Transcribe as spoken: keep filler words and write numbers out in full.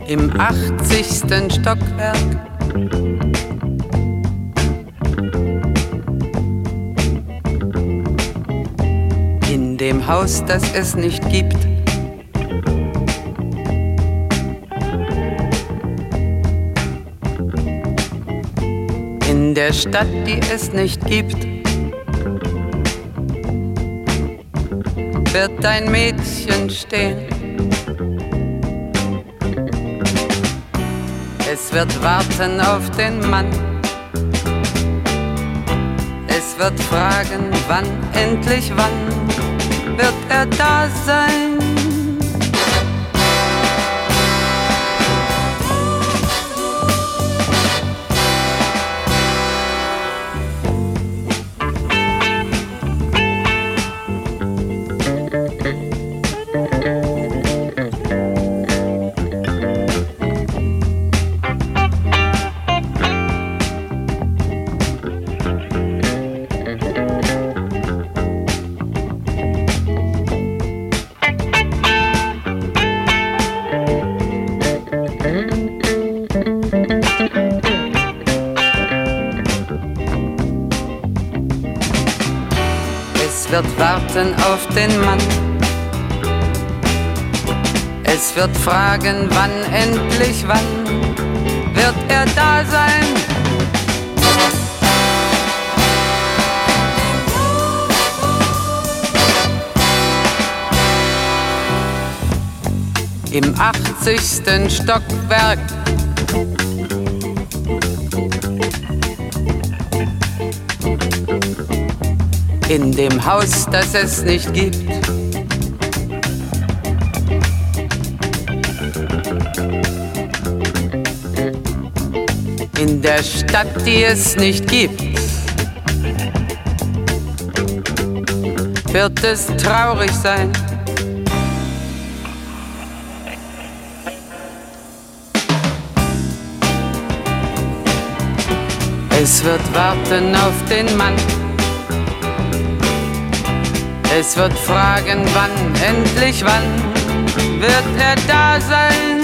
im achtzigsten Stockwerk. In dem Haus, das es nicht gibt. In der Stadt, die es nicht gibt, wird ein Mädchen stehen. Es wird warten auf den Mann. Es wird fragen, wann, endlich wann wird er da sein. Es wird warten auf den Mann. Es wird fragen, wann, endlich wann wird er da sein. Im achtzigsten Stockwerk. In dem Haus, das es nicht gibt. In der Stadt, die es nicht gibt, wird es traurig sein. Es wird warten auf den Mann. Es wird fragen, wann, endlich wann wird er da sein.